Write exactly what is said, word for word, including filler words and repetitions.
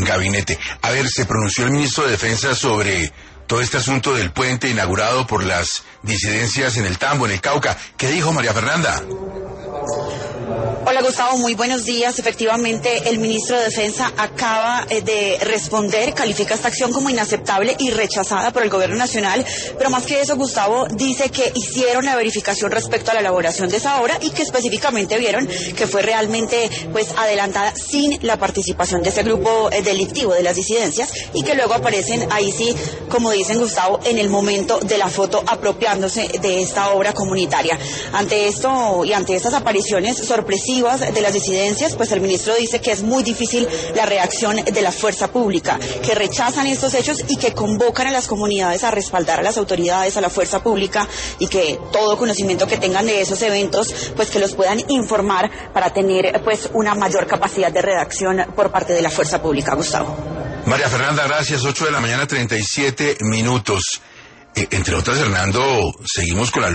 gabinete. A ver, se pronunció el ministro de Defensa sobre todo este asunto del puente inaugurado por las disidencias en el Tambo, en el Cauca. ¿Qué dijo María Fernanda? Hola Gustavo, muy buenos días. Efectivamente, el ministro de Defensa acaba eh, de responder, califica esta acción como inaceptable y rechazada por el gobierno nacional, pero más que eso, Gustavo, dice que hicieron la verificación respecto a la elaboración de esa obra y que específicamente vieron que fue realmente pues adelantada sin la participación de ese grupo eh, delictivo de las disidencias y que luego aparecen ahí sí, como dicen Gustavo, en el momento de la foto apropiándose de esta obra comunitaria. Ante esto y ante estas apariciones sorpresivas de las disidencias, pues el ministro dice que es muy difícil la reacción de la fuerza pública, que rechazan estos hechos y que convocan a las comunidades a respaldar a las autoridades, a la fuerza pública y que todo conocimiento que tengan de esos eventos, pues que los puedan informar para tener pues una mayor capacidad de redacción por parte de la fuerza pública. Gustavo. María Fernanda, gracias. ocho de la mañana, treinta y siete minutos. Eh, entre otras, Hernando, seguimos con la